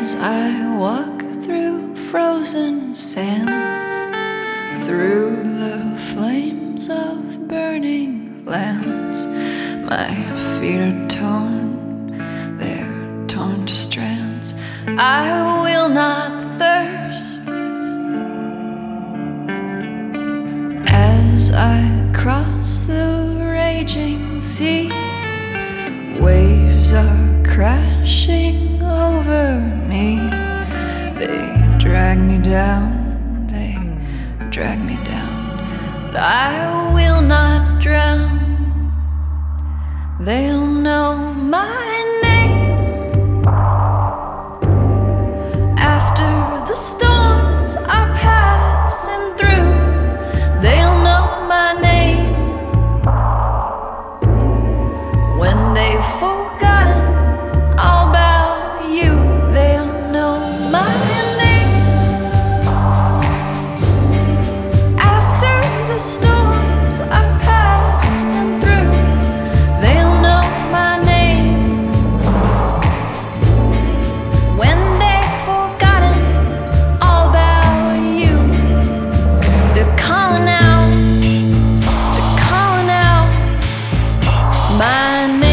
As I walk through frozen sands, through the flames of burning lands, my feet are torn, they're torn to strands. I will not thirst. As I cross the raging sea, waves are crashing over me. They drag me down, they drag me down, but I will not drown. They'll know my name. After the storms are passing through, they'll know my name. When they've forgotten all about you, they'll know my name. After the storms are passing through, they'll know my name. When they've forgotten all about you, they're calling out, my name.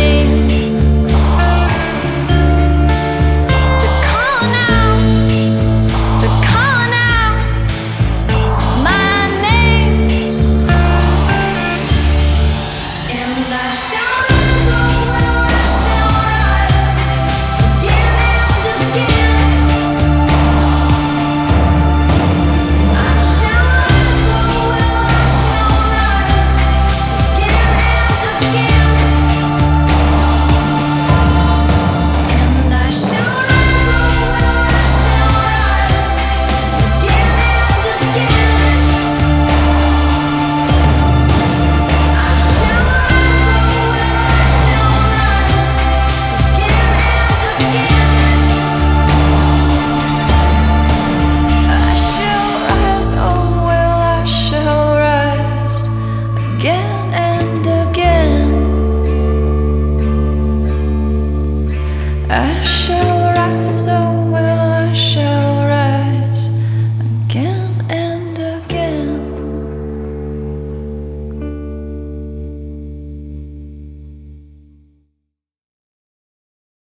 Again and again, I shall rise.